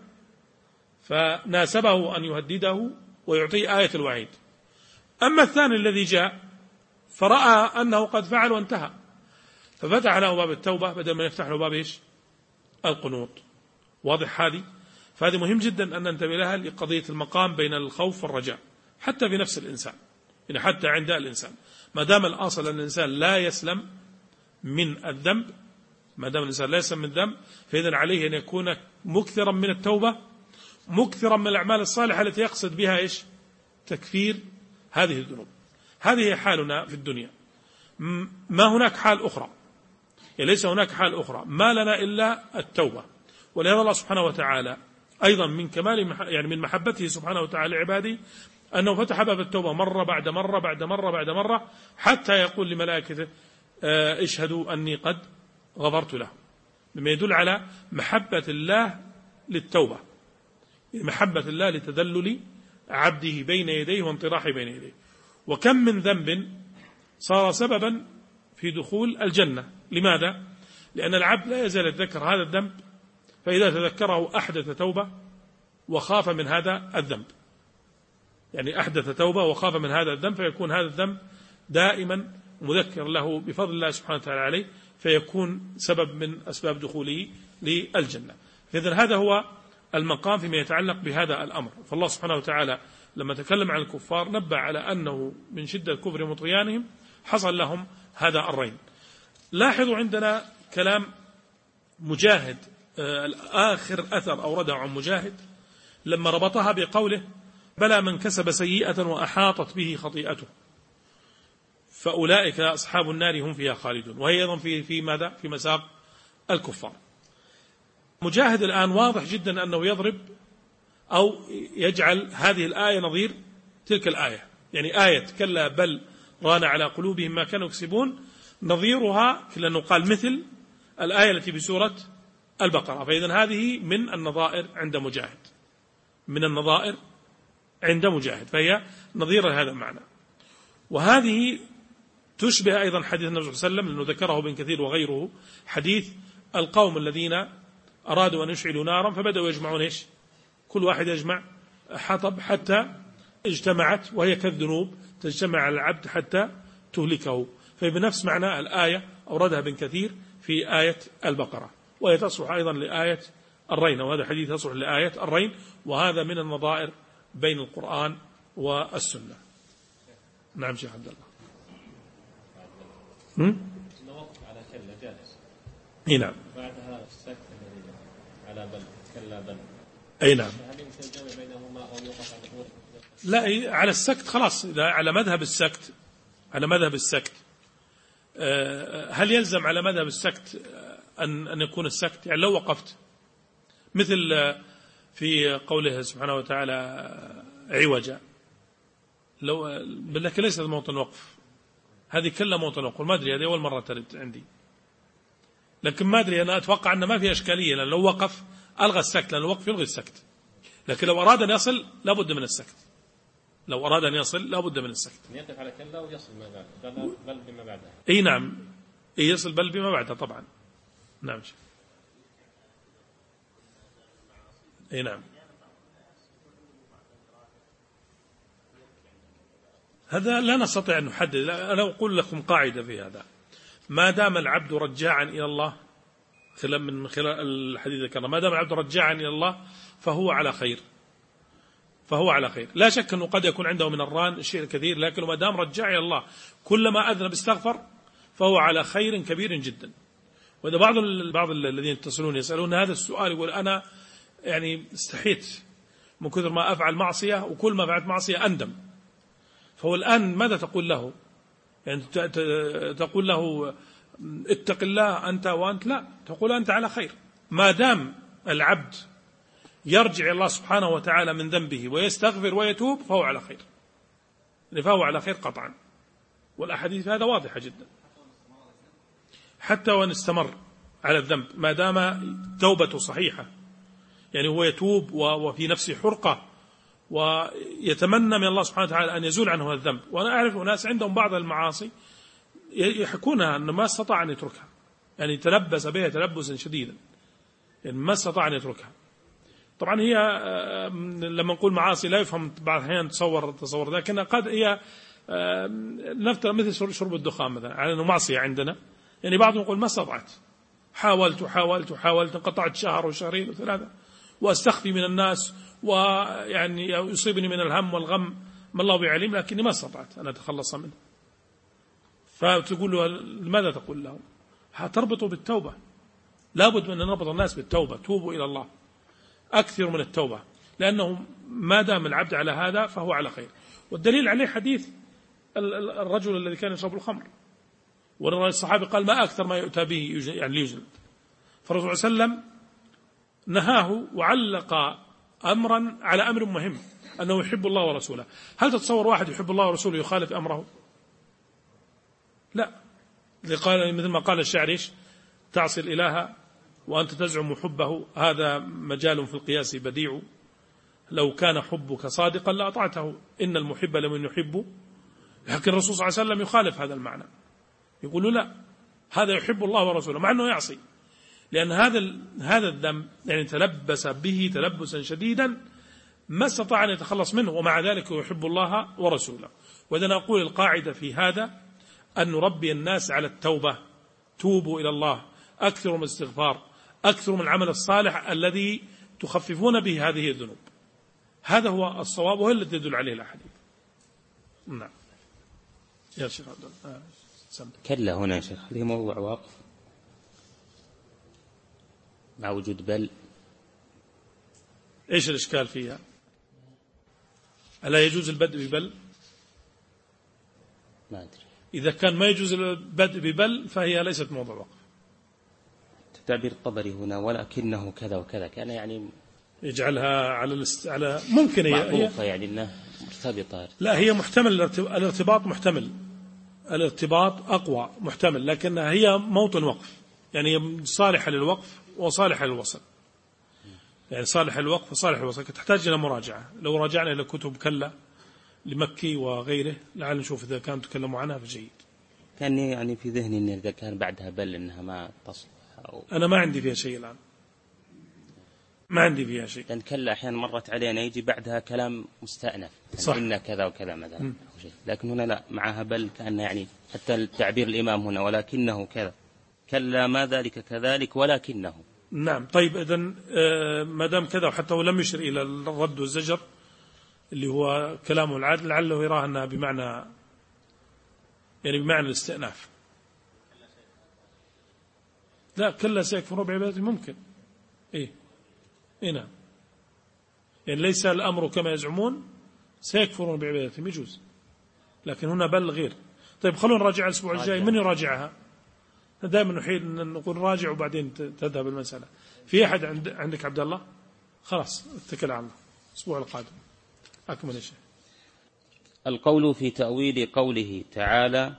فناسبه أن يهدده ويعطيه آية الوعيد. أما الثاني الذي جاء فرأى أنه قد فعل وانتهى، ففتح له باب التوبة بدل ما يفتح له باب إيش؟ القنوط. واضح هذه؟ فهذه مهم جدا أن ننتبه لها لقضية المقام بين الخوف والرجاء، حتى في نفس الإنسان، يعني حتى عند الإنسان، ما دام الأصل أن الإنسان لا يسلم من الذنب، ما دام الإنسان لا يسلم من الذنب، فإذن عليه أن يكون مكثرا من التوبة، مكثرا من الأعمال الصالحة التي يقصد بها إيش؟ تكفير هذه الذنوب. هذه هي حالنا في الدنيا، ما هناك حال أخرى، يعني ليس هناك حال أخرى، ما لنا إلا التوبة. ولهذا الله سبحانه وتعالى أيضا من كمال يعني من محبته سبحانه وتعالى لعباده أنه فتح باب التوبة مرة بعد مرة بعد مرة بعد مرة، حتى يقول لملائكته: اشهدوا أني قد غفرت له، مما يدل على محبة الله للتوبة، محبة الله لتذلل عبده بين يديه وانطراحه بين يديه. وكم من ذنب صار سببا في دخول الجنة. لماذا؟ لأن العبد لا يزال يتذكر هذا الذنب، فإذا تذكره أحدث توبة وخاف من هذا الذنب، يعني أحدث توبة وخاف من هذا الذنب، فيكون هذا الذنب دائما مذكر له بفضل الله سبحانه وتعالى عليه، فيكون سبب من أسباب دخوله للجنة. فإذن هذا هو المقام فيما يتعلق بهذا الأمر. فالله سبحانه وتعالى لما تكلم عن الكفار نبه على أنه من شدة كفر وطغيانهم حصل لهم هذا الرين. لاحظوا عندنا كلام مجاهد، آخر أثر أورده عن مجاهد لما ربطها بقوله: بلى من كسب سيئة وأحاطت به خطيئته فأولئك أصحاب النار هم فيها خالدون، وهي أيضا في في ماذا؟ في مساق الكفار. مجاهد الآن واضح جدا أنه يضرب أو يجعل هذه الآية نظير تلك الآية، يعني آية كلا بل ران على قلوبهم ما كانوا يكسبون، نظيرها لأنه قال مثل الآية التي بسورة البقرة. فإذن هذه من النظائر عند مجاهد، من النظائر عند مجاهد، فهي نظير هذا المعنى. وهذه تشبه أيضا حديث النبي صلى الله عليه وسلم، لأنه ذكره ابن كثير وغيره، حديث القوم الذين أرادوا أن يشعلوا نارا فبدأوا يجمعون إيش؟ كل واحد يجمع حطب حتى اجتمعت، وهي كالذنوب تجتمع على العبد حتى تهلكه. فبنفس معنى الآية أوردها ابن كثير في آية البقرة، وهي تصلح أيضا لآية الرين، وهذا حديث يصلح لآية الرين، وهذا من النظائر بين القرآن والسنة. نعم شيخ عبد الله. نوقف على كلا جالس. اي نعم. بعدها السكت الذي على بل كلا بل. اي نعم. هل يمكن الجمع بينهما او يوقف على الأمور؟ لا، على السكت خلاص. إذا على مذهب السكت، على مذهب السكت هل يلزم على مذهب السكت أن أن يكون السكت؟ يعني لو وقفت مثل في قوله سبحانه وتعالى عوجا، لو لكن ليس موطن وقف، هذه كلها موطن وقف. ما أدري، هذه أول مرة ترد عندي، لكن ما أدري، أنا أتوقع أن ما في إشكالية، لأن لو وقف ألغى السكت، لأن الوقف يلغي السكت. لكن لو أراد أن يصل لابد من السكت، لو أراد أن يصل لابد من السكت. يقف على كلا ويصل ما بعده، بل بما بعدها. أي نعم، يصل بل بما بعدها طبعا. نعم. أي نعم. هذا لا نستطيع أن نحدد. أنا أقول لكم قاعدة في هذا: ما دام العبد رجاعا إلى الله، خلال من خلال الحديث ذكرنا، ما دام العبد رجاعا إلى الله فهو على خير، فهو على خير. لا شك أنه قد يكون عنده من الران شيء كثير، لكن ما دام رجع إلى الله كلما أذنب استغفر فهو على خير كبير جدا. وإذا بعض بعض الذين يتصلون يسألون هذا السؤال، يقول أنا يعني استحيت من كثر ما أفعل معصية، وكل ما فعلت معصية أندم. فهو الآن ماذا تقول له؟ يعني تقول له اتق الله أنت وأنت؟ لا، تقول أنت على خير. ما دام العبد يرجع إلى الله سبحانه وتعالى من ذنبه ويستغفر ويتوب فهو على خير، فهو على خير قطعا. والأحاديث هذا واضحة جدا. حتى وأن استمر على الذنب، ما دام توبته صحيحة، يعني هو يتوب وفي نفسه حرقة ويتمنى من الله سبحانه وتعالى أن يزول عنه الذنب. وأنا أعرف ناس عندهم بعض المعاصي يحكونها أنه ما استطاع أن يتركها، يعني تلبس بها تلبسا شديدا، يعني ما استطاع أن يتركها. طبعا هي لما نقول معاصي لا يفهم بعض الأحيان تصور تصور، لكن قد هي نفترض مثل شرب الدخان مثلا على أنه معصية عندنا، يعني بعضهم يقول ما استطعت، حاولت وحاولت وحاولت، انقطعت شهر وشهرين وثلاثة وأستخفي من الناس، ويعني يصيبني من الهم والغم ما الله بعليم، لكني ما استطعت أن أتخلص منه. فتقول له لماذا تقول له؟ هتربطوا بالتوبة، لابد من أن نربط الناس بالتوبة. توبوا إلى الله، أكثر من التوبة، لأنه ما دام العبد على هذا فهو على خير. والدليل عليه حديث الرجل الذي كان يشرب الخمر، والصحابي قال ما أكثر ما يؤتى به يعني ليجلد. فالرسول صلى الله عليه وسلم نهاه وعلق أمرا على أمر مهم، أنه يحب الله ورسوله. هل تتصور واحد يحب الله ورسوله يخالف أمره؟ لا. قال مثل ما قال الشاعر إيش؟ تعصي الإله وأنت تزعم حبه، هذا مجال في القياس بديع، لو كان حبك صادقا لأطعته، إن المحب لمن يحب. لكن الرسول صلى الله عليه وسلم يخالف هذا المعنى، يقول لا، هذا يحب الله ورسوله مع أنه يعصي، لأن هذا هذا الذنب يعني تلبس به تلبسا شديدا ما استطاع أن يتخلص منه، ومع ذلك يحب الله ورسوله. وإذا نقول القاعدة في هذا أن نربي الناس على التوبة، توبوا إلى الله، أكثر من الاستغفار، أكثر من العمل الصالح الذي تخففون به هذه الذنوب. هذا هو الصواب، وهو الذي يدل عليه الأحاديث. نعم يا شيخ عبد الله. كلا هنا يا شيخ، هذه موضوع واقف مع وجود بل. إيش الإشكال فيها؟ ألا يجوز البدء ببل؟ ما أدري. إذا كان ما يجوز البدء ببل فهي ليست موضوع وقف. تعبير الطبري هنا ولكنه كذا وكذا، كان يعني يجعلها على الاست... على ممكن هي معروفة، يعني انها مرتبطة. لا، هي محتمل، الارتباط محتمل، الارتباط أقوى محتمل، لكنها هي موطن وقف، يعني صالحة للوقف وصالحة للوصل، يعني صالحة للوقف وصالحة للوصل، تحتاج إلى مراجعة. لو راجعنا إلى كتب كلا لمكي وغيره لعل نشوف إذا كانوا تكلموا عنها فجيد. كان يعني في ذهني إن إذا كان بعدها بل إنها ما تصلح أو أنا ما عندي فيها شيء الآن، ما عندي فيها شيء. لأن كلا أحيانا مرت علينا يجي بعدها كلام مستأنف، صح، إن كذا وكذا مثلا، لكن هنا لا، معها بل كأن يعني حتى التعبير الإمام هنا ولكنه كذا، كلا ما ذلك كذلك ولكنه. نعم. طيب إذن ما دام كذا وحتى هو لم يشر إلى الرد والزجر اللي هو كلامه العادل، لعله يراه أنها بمعنى يعني بمعنى الاستئناف. لا، كلا سيكفرون بعبادته ممكن. إيه إيه نعم، يعني ليس الأمر كما يزعمون سيكفرون بعبادتهم يجوز، لكن هنا بل غير. طيب خلونا نراجع الأسبوع الجاي. من يراجعها؟ دائما نحيل نقول راجع وبعدين تذهب المسألة. في أحد عند عندك عبد الله؟ خلاص اتكل على الله، الأسبوع القادم أكمل يا شيخ. القول في تأويل قوله تعالى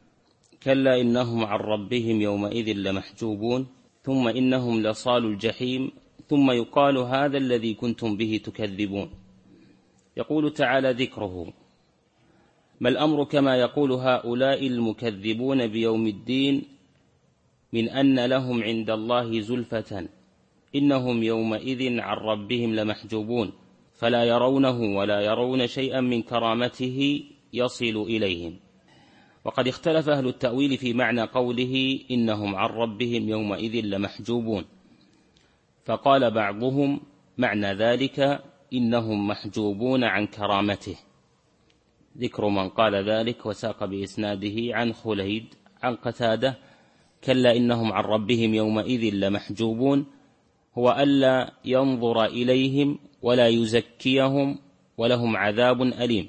كلا إنهم عن ربهم يومئذ لمحجوبون ثم إنهم لصالوا الجحيم ثم يقال هذا الذي كنتم به تكذبون. يقول تعالى ذكره: ما الأمر كما يقول هؤلاء المكذبون بيوم الدين من أن لهم عند الله زلفة إنهم يومئذ عن ربهم لمحجوبون فلا يرونه ولا يرون شيئا من كرامته يصل إليهم. وقد اختلف أهل التأويل في معنى قوله إنهم عن ربهم يومئذ لمحجوبون، فقال بعضهم معنى ذلك إنهم محجوبون عن كرامته. ذكر من قال ذلك وساق بإسناده عن خليد عن قتادة كلا إنهم عن ربهم يومئذ لمحجوبون هو ألا ينظر إليهم ولا يزكيهم ولهم عذاب أليم.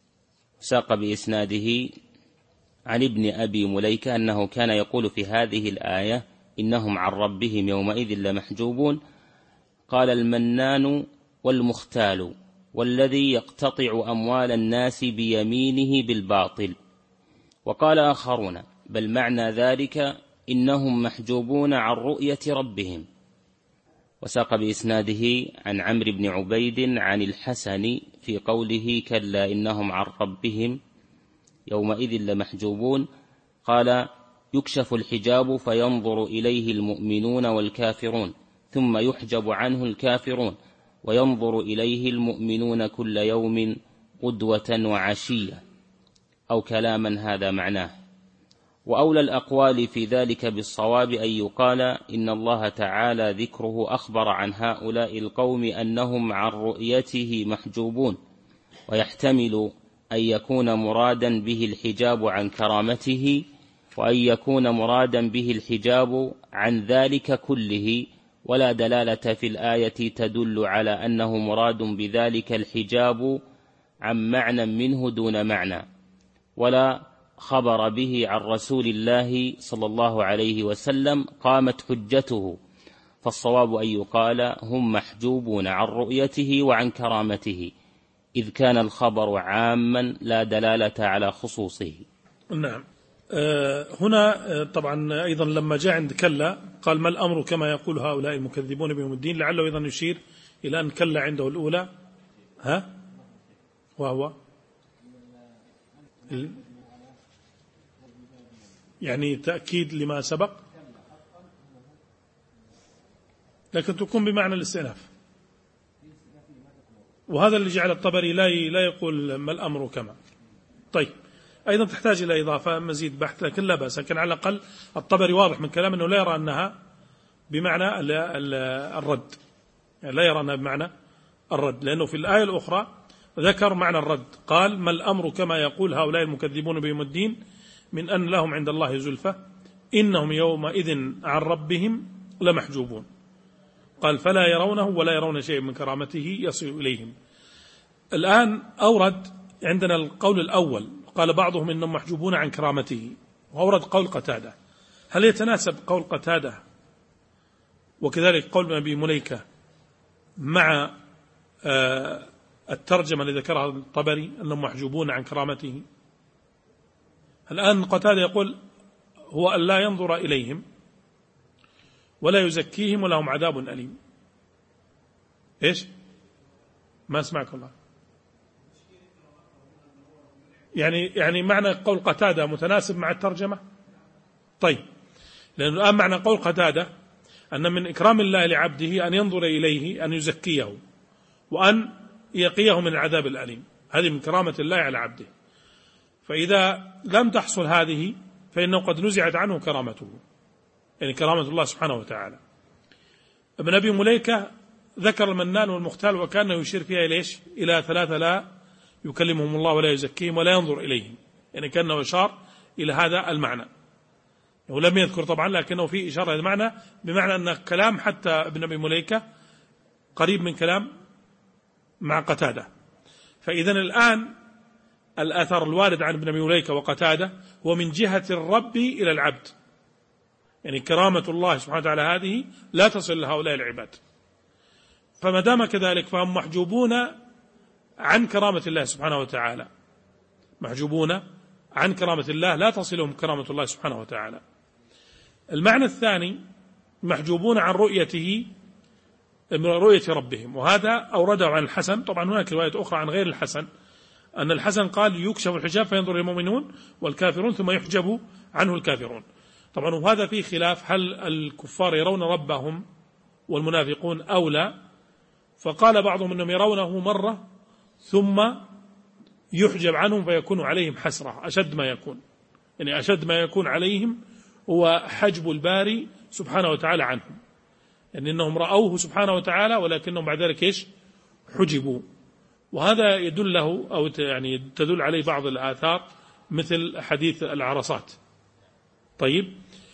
ساق بإسناده عن ابن أبي مليكة أنه كان يقول في هذه الآية إنهم عن ربهم يومئذ لمحجوبون قال المنان والمختال والذي يقتطع أموال الناس بيمينه بالباطل. وقال آخرون بل معنى ذلك إنهم محجوبون عن رؤية ربهم. وساق بإسناده عن عمرو بن عبيد عن الحسن في قوله كلا إنهم عن ربهم يومئذ لمحجوبون قال يكشف الحجاب فينظر إليه المؤمنون والكافرون ثم يحجب عنه الكافرون وينظر إليه المؤمنون كل يوم قدوة وعشية أو كلاما هذا معناه. وأولى الأقوال في ذلك بالصواب أن يقال إن الله تعالى ذكره أخبر عن هؤلاء القوم أنهم عن رؤيته محجوبون، ويحتمل أن يكون مرادا به الحجاب عن كرامته وأن يكون مرادا به الحجاب عن ذلك كله، ولا دلالة في الآية تدل على أنه مراد بذلك الحجاب عن معنى منه دون معنى، ولا خبر به عن رسول الله صلى الله عليه وسلم قامت حجته. فالصواب أن يقال هم محجوبون عن رؤيته وعن كرامته إذ كان الخبر عاما لا دلالة على خصوصه. نعم. أه هنا أه طبعا أيضا لما جاء عند كلا قال ما الأمر كما يقول هؤلاء المكذبون بيوم الدين، لعله أيضا يشير إلى أن كلا عنده الأولى ها وهو يعني تأكيد لما سبق، لكن تكون بمعنى الاستئناف، وهذا اللي جعل الطبري لا لا يقول ما الأمر كما. طيب أيضا تحتاج إلى إضافة مزيد بحث، لكن لا بأس، لكن على الأقل الطبري واضح من كلام أنه لا يرى أنها بمعنى الرد، يعني لا يرى أنها بمعنى الرد، لأنه في الآية الأخرى ذكر معنى الرد قال ما الأمر كما يقول هؤلاء المكذبون بيوم الدين من أن لهم عند الله زلفة إنهم يومئذ عن ربهم لمحجوبون. قال فلا يرونه ولا يرون شيء من كرامته يصل إليهم. الآن أورد عندنا القول الأول قال بعضهم إنهم محجوبون عن كرامته، وأورد قول قتادة. هل يتناسب قول قتادة وكذلك قول ابن أبي مليكة مع الترجمة اللي ذكرها الطبري أنهم محجوبون عن كرامته؟ الآن قتادة يقول هو أن لا ينظر إليهم ولا يزكيهم ولهم عذاب أليم. إيش؟ ما أسمعك الله. يعني يعني معنى قول قتادة متناسب مع الترجمة. طيب، لأن الآن معنى قول قتادة أن من إكرام الله لعبده أن ينظر إليه، أن يزكيه وأن يقيه من العذاب الأليم. هذه من كرامة الله على عبده. فإذا لم تحصل هذه فإنه قد نزعت عنه كرامته، يعني كرامة الله سبحانه وتعالى. ابن أبي مليكة ذكر المنان والمختال وكان يشير فيها إليش؟ إلى ثلاثة لا يكلمهم الله ولا يزكيهم ولا ينظر إليهم، يعني كأنه إشار إلى هذا المعنى. ولم يذكر طبعا، لكنه في إشارة إلى المعنى، بمعنى أن كلام حتى ابن أبي مليكة قريب من كلام مع قتادة. فإذا الآن الآثار الوارد عن ابن أبي مليكة وقتادة هو من جهة الرب إلى العبد، يعني كرامة الله سبحانه وتعالى هذه لا تصل لهؤلاء العباد. فما دام كذلك فهم محجوبون عن كرامة الله سبحانه وتعالى، محجوبون عن كرامة الله، لا تصلهم كرامة الله سبحانه وتعالى. المعنى الثاني محجوبون عن رؤيته، رؤية ربهم، وهذا أورده عن الحسن. طبعا هناك رواية أخرى عن غير الحسن أن الحسن قال يكشف الحجاب فينظر المؤمنون والكافرون ثم يحجب عنه الكافرون. طبعا وهذا فيه خلاف، هل الكفار يرون ربهم والمنافقون أو لا؟ فقال بعضهم أنهم يرونه مرة ثم يحجب عنهم فيكون عليهم حسرة، أشد ما يكون، يعني أشد ما يكون عليهم هو حجب الباري سبحانه وتعالى عنهم، يعني أنهم رأوه سبحانه وتعالى ولكنهم بعد ذلك إيش؟ حجبوا. وهذا يدل له أو يعني تدل عليه بعض الآثار مثل حديث العرصات. طيب،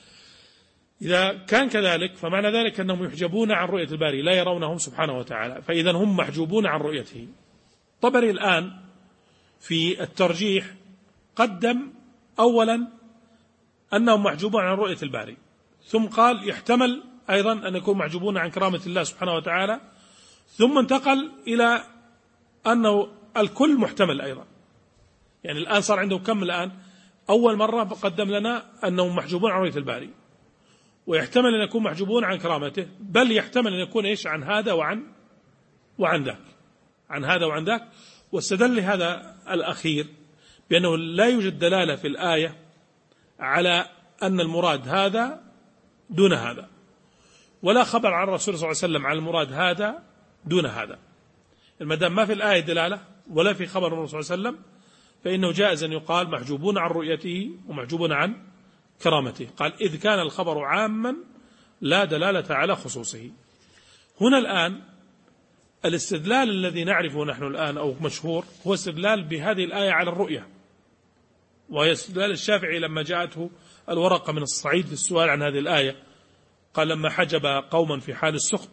إذا كان كذلك فمعنى ذلك أنهم يحجبون عن رؤية الباري، لا يرونهم سبحانه وتعالى، فإذا هم محجوبون عن رؤيته. طبري الآن في الترجيح قدم أولا أنهم محجوبون عن رؤية الباري، ثم قال يحتمل أيضا أن يكون محجوبون عن كرامة الله سبحانه وتعالى، ثم انتقل إلى أنه الكل محتمل أيضا. يعني الآن صار عنده كم الآن؟ أول مرة قدم لنا أنهم محجوبون عن رؤية الباري، ويحتمل أن يكون محجوبون عن كرامته، بل يحتمل أن يكون إيش؟ عن هذا وعن وعن ذاك، عن هذا وعن ذاك. واستدل لهذا الأخير بأنه لا يوجد دلالة في الآية على أن المراد هذا دون هذا، ولا خبر عن الرسول صلى الله عليه وسلم عن المراد هذا دون هذا. المدام ما في الآية دلالة ولا في خبر الرسول صلى الله عليه وسلم فإنه جائز أن يقال محجوبون عن رؤيته ومحجوبون عن كرامته. قال إذ كان الخبر عاما لا دلالة على خصوصه. هنا الآن الاستدلال الذي نعرفه نحن الآن أو مشهور هو استدلال بهذه الآية على الرؤية، وهي استدلال الشافعي لما جاءته الورقة من الصعيد في السؤال عن هذه الآية، قال لما حجب قوما في حال السخط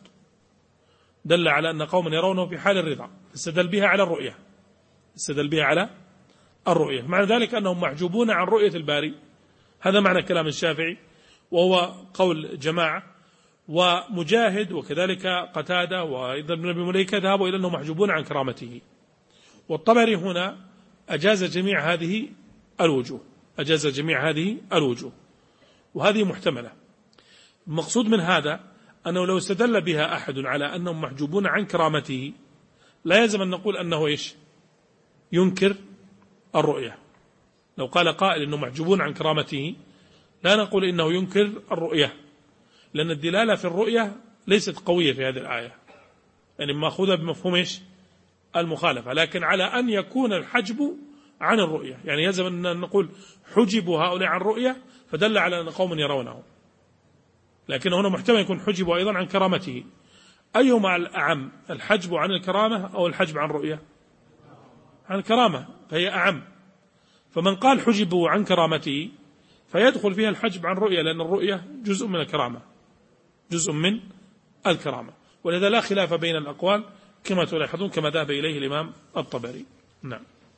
دل على أن قوما يرونه في حال الرضا، استدل بها على الرؤية، استدل بها على الرؤية. معنى ذلك أنهم محجوبون عن رؤية الباري، هذا معنى كلام الشافعي، وهو قول جماعة. ومجاهد وكذلك قتادة وأيضا ابن أبي مليكة ذهبوا إلى أنهم محجوبون عن كرامته. والطبري هنا أجاز جميع هذه الوجوه، أجاز جميع هذه الوجوه، وهذه محتملة. المقصود من هذا أنه لو استدل بها أحد على أنهم محجوبون عن كرامته لا يلزم أن نقول أنه إيش؟ ينكر الرؤية. لو قال قائل أنهم محجوبون عن كرامته لا نقول إنه ينكر الرؤية، لأن الدلالة في الرؤية ليست قوية في هذه الآية، يعني مأخوذة بمفهوم إيش؟ المخالفة، لكن على أن يكون الحجب عن الرؤية، يعني يلزم أن نقول حجبوا هؤلاء عن الرؤية فدل على أن قوم يرونه، لكن هنا محتمل يكون حجبوا أيضا عن كرامته. أيهما الأعم، الحجب عن الكرامة أو الحجب عن الرؤية؟ عن الكرامة، فهي أعم. فمن قال حجبوا عن كرامته فيدخل فيها الحجب عن الرؤية، لأن الرؤية جزء من الكرامة، جزء من الكرامة، ولذا لا خلاف بين الأقوال كما تلاحظون كما ذهب إليه الإمام الطبري. نعم.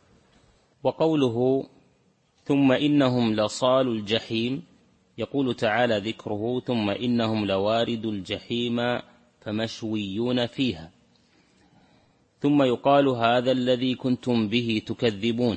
وقوله ثم إنهم لصال الجحيم، يقول تعالى ذكره ثم إنهم لوارد الجحيم فمشويون فيها، ثم يقال هذا الذي كنتم به تكذبون،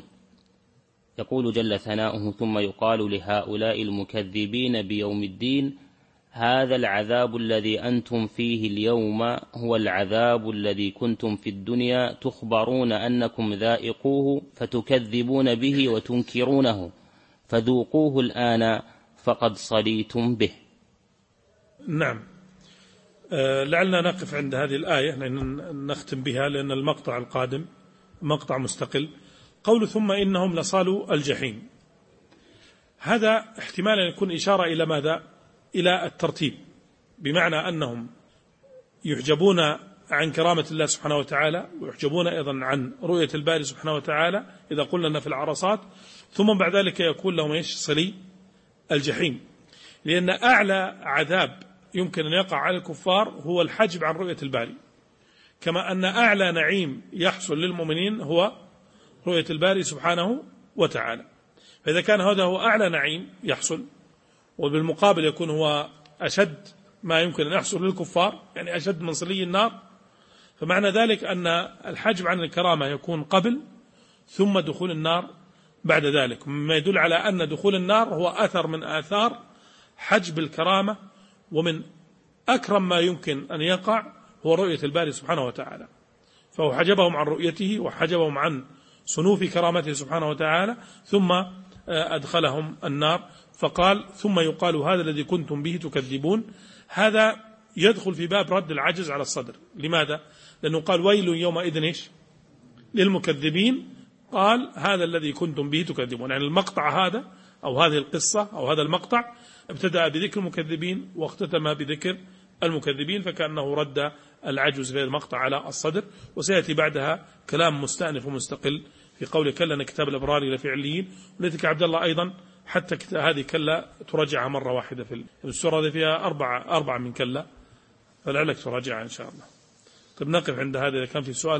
يقول جل ثناؤه ثم يقال لهؤلاء المكذبين بيوم الدين هذا العذاب الذي أنتم فيه اليوم هو العذاب الذي كنتم في الدنيا تخبرون أنكم ذائقوه فتكذبون به وتنكرونه، فذوقوه الآن فقد صليتم به. نعم. أه لعلنا نقف عند هذه الآية لأن نختم بها، لأن المقطع القادم مقطع مستقل. قول ثم إنهم لصالوا الجحيم، هذا احتمال أن يكون إشارة إلى ماذا؟ إلى الترتيب، بمعنى أنهم يحجبون عن كرامة الله سبحانه وتعالى، ويحجبون أيضا عن رؤية الباري سبحانه وتعالى إذا قلنا أن في العرصات، ثم بعد ذلك يكون لهم إيش؟ صلي الجحيم، لأن أعلى عذاب يمكن أن يقع على الكفار هو الحجب عن رؤية الباري، كما أن أعلى نعيم يحصل للمؤمنين هو رؤية الباري سبحانه وتعالى. فإذا كان هذا هو أعلى نعيم يحصل، وبالمقابل يكون هو أشد ما يمكن أن يحصل للكفار، يعني أشد من صلي النار، فمعنى ذلك أن الحجب عن الكرامة يكون قبل ثم دخول النار بعد ذلك، مما يدل على أن دخول النار هو أثر من آثار حجب الكرامة، ومن أكرم ما يمكن أن يقع هو رؤية الباري سبحانه وتعالى، فهو حجبهم عن رؤيته وحجبهم عن صنوف كرامته سبحانه وتعالى، ثم أدخلهم النار. فقال ثم يقال هذا الذي كنتم به تكذبون، هذا يدخل في باب رد العجز على الصدر. لماذا؟ لأنه قال ويل يومئذ إيش؟ للمكذبين، قال هذا الذي كنتم به تكذبون، يعني المقطع هذا أو هذه القصة أو هذا المقطع ابتدأ بذكر المكذبين واختتم بذكر المكذبين، فكأنه رد العجز في المقطع على الصدر. وسيأتي بعدها كلام مستأنف ومستقل في قول كلا إن كتاب الأبرار لفي عليين، ولذلك عبد الله أيضا حتى هذه كلا تراجعها مرة واحدة في السورة، هذه فيها أربعة أربعة من كلا، فلعلك تراجعها إن شاء الله. طيب نقف عند هذا. إذا كان في سؤال